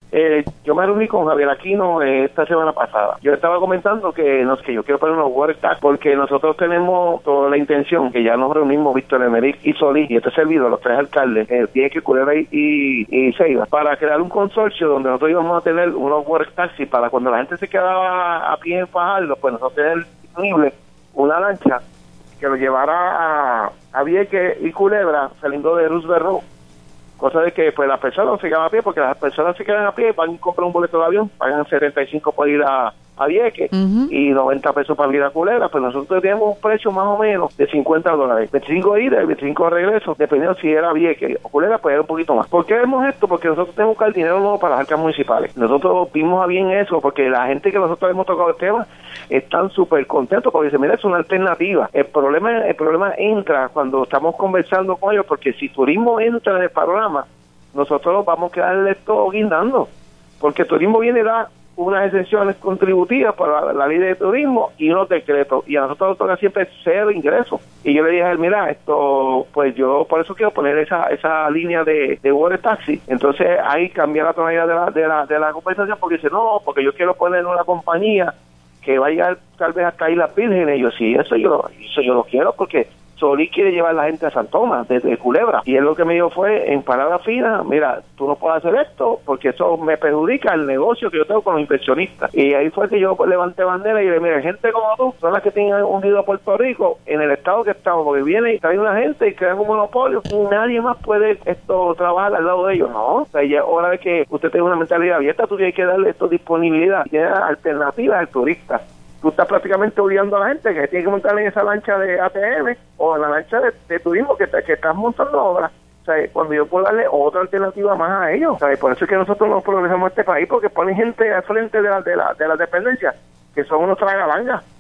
Yo me reuní con Javier Aquino esta semana pasada. Yo estaba comentando que yo quiero poner unos water tax porque nosotros tenemos toda la intención, que ya nos reunimos Víctor Emerick y Solís y este servidor, los tres alcaldes, Vieques, Culebra y Ceiba, para crear un consorcio donde nosotros íbamos a tener unos water taxis para cuando la gente se quedaba a pie en Fajardo, pues nosotros tener disponible una lancha que lo llevara a Vieques y Culebra saliendo de Roosevelt Road. Cosa de que pues las personas no se quedan a pie, porque las personas se quedan a pie, van a comprar un boleto de avión, pagan 75 por ir a Vieques y 90 pesos para ir a Culebra, pues nosotros tenemos un precio más o menos de $50, 25 de ida y 25 de regreso, dependiendo si era Vieques o Culebra, pues era un poquito más. ¿Por qué vemos esto? Porque nosotros tenemos que buscar dinero nuevo para las arcas municipales. Nosotros vimos a bien eso, porque la gente que nosotros hemos tocado el tema están súper contentos, porque dicen, mira, es una alternativa. El problema entra cuando estamos conversando con ellos, porque si turismo entra en el panorama, nosotros vamos a quedarle esto guindando, porque el turismo viene a dar unas exenciones contributivas para la ley de turismo y unos decretos, y a nosotros nos toca siempre cero ingresos. Y yo le dije a él, mira, esto, pues yo por eso quiero poner esa línea de water taxi. Entonces ahí cambia la tonalidad de la compensación, porque dice, no, porque yo quiero poner una compañía que vaya tal vez hasta Islas Vírgenes. Y yo, sí, eso yo lo quiero, porque Solís quiere llevar a la gente a San Tomás, desde Culebra. Y él lo que me dijo fue, en palabras finas, mira, tú no puedes hacer esto, porque eso me perjudica el negocio que yo tengo con los inversionistas. Y ahí fue que yo levanté bandera y le dije, mira, gente como tú, son las que tienen hundido a Puerto Rico en el estado que estamos, porque viene y trae una gente y crean un monopolio, y nadie más puede trabajar al lado de ellos. No, o sea, ya es hora de que usted tenga una mentalidad abierta, tú tienes que darle esto disponibilidad, tiene alternativas al turista. Tú estás prácticamente obligando a la gente que tiene que montar en esa lancha de ATM o en la lancha de turismo que estás montando obras. O sea, cuando yo puedo darle otra alternativa más a ellos. O sea, por eso es que nosotros nos progresamos en este país, porque ponen gente al frente de las dependencias que son unos tragalangas.